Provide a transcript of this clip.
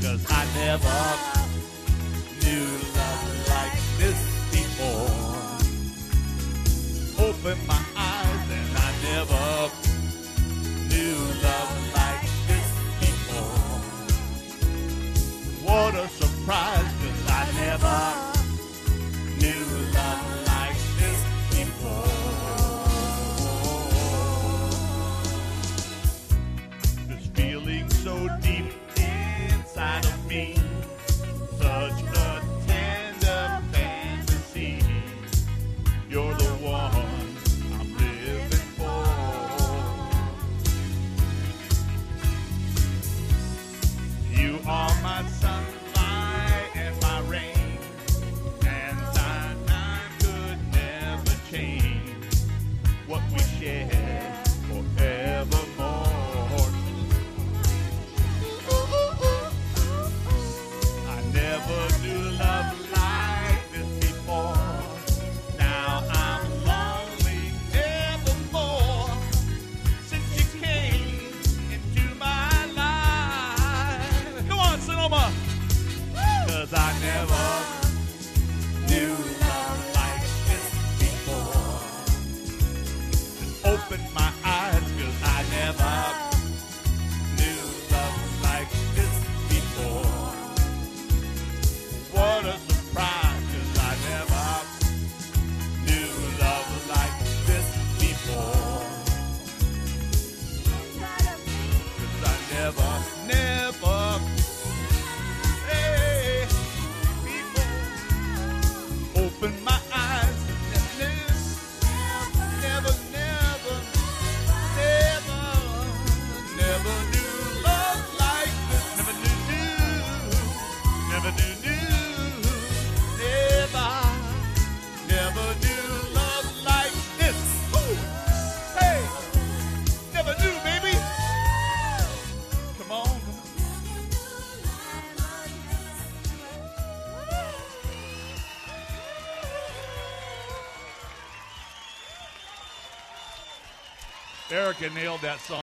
'cause I never knew love like this before. Open my eyes and I never knew love like this before. What a surprise, 'cause I never knew love like this before. This feeling so deep inside of me, such a tender fantasy. You're the one I'm living for. You are my sunlight and my rain, and time could never change what we share forevermore. I never knew love like this before. Now I'm lonely evermore since you came into my life. Come on, Sonoma! 'Cause I never knew love like this before. And open my eyes, 'cause I never knew love like this before. What a surprise, 'cause I never knew love like this before. 'Cause I never, hey, before. Open my eyes and never knew love like this. Never knew love like this. Ooh. Hey, never knew, baby. Come on. Erica nailed that song.